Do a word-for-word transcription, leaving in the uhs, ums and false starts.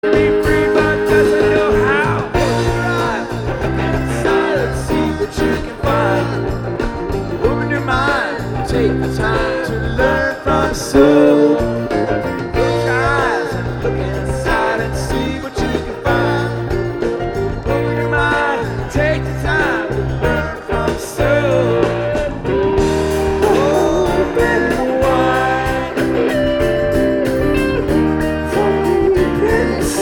Be free, but doesn't know how. Close your eyes, look inside and see what you can find. Open your mind, take the time to learn from soul.